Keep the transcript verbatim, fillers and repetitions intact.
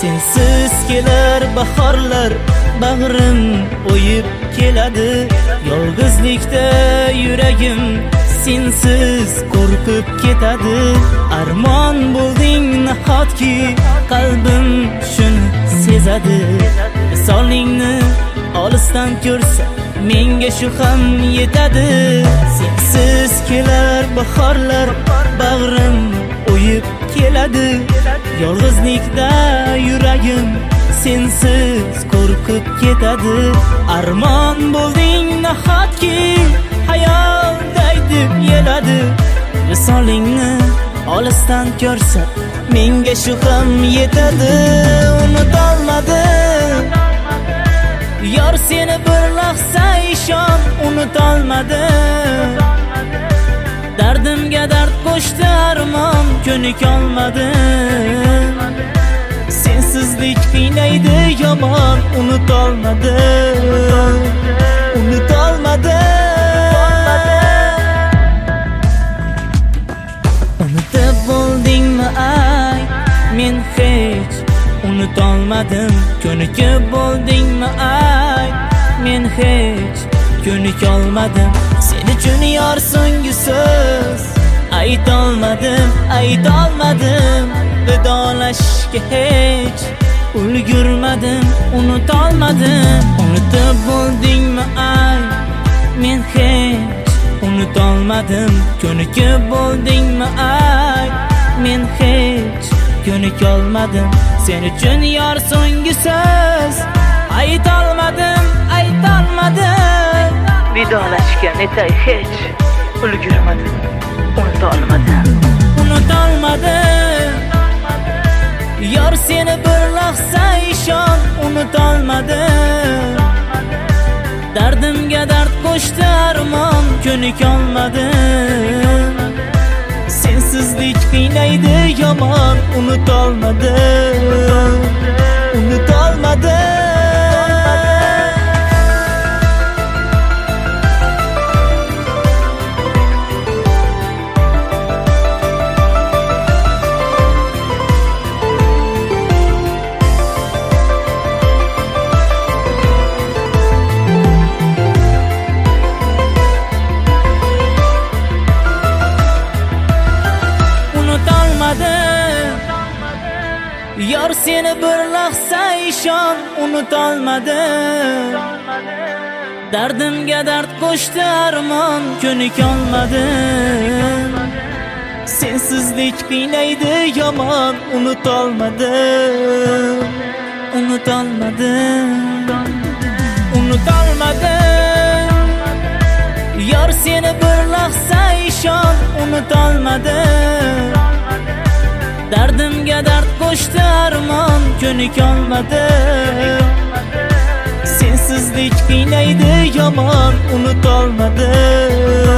Sensiz kelar bahorlar, bag'rim o'yib keladi. Yolg'izlikda yuragim sensiz qo'rqib ketadi. Armon bo'lding nahotki, qalbim shuni sezadi. Visolingni olisdan ko'rsa, menga shu ham yetadi. Sensiz kelar bahorlar, bag'rim o'yib keladi. Yolg'izlikda yuragim sensiz qo'rqib ketadi. Armon bo'lding nahotki, hayolday deb yeladi. Visolingni olisdan ko'rsa, menga shu ham yetadi. Unutolmadim yor seni bir lahza ishon, unutolmadim. Dardimga dard qo'shdi armon, ko'nikolmadim. Sensizlik qiynaydi yomon, unutolmadim. Unutolmadim. Unutib bo'ldingmi ay, men hech unutolmadim. Ko'nikib bo'ldingmi ay, men hech ko'nikolmadim. Sen uchun yor so'nggi so'z aytolmadim, aytolmadim. Vidolashishga hech ulgurmadim, unutolmadim. Unutib bo'ldingmi ay, men hech unutolmadim. Ko'nikib bo'ldingmi ay, men hech ko'nikolmadim. Sen uchun yor so'nggi so'z aytolmadim, aytolmadim. Vidolashishga netay hech ulgurmadim, unutolmadim. Unutolmadim yor seni bir lahza ishon, unutolmadim. Dardimga dard qo'shdi armon, ko'nikolmadim. Sensizlik qiynaydi yomon, unutolmadim. Unutolmadim. Yor seni bir lahza ishon, unutolmadim. Dardimga dard qo'shdi armon, ko'nikolmadim. Sensizlik qiynaydi yomon, unutolmadim. Unutolmadim. Unutolmadim. Yor seni bir lahza ishon, unutolmadim. Dardimga dard qo'shdi armon, ko'nikolmadim. Sensizlik qiynaydi yomon, unutolmadim.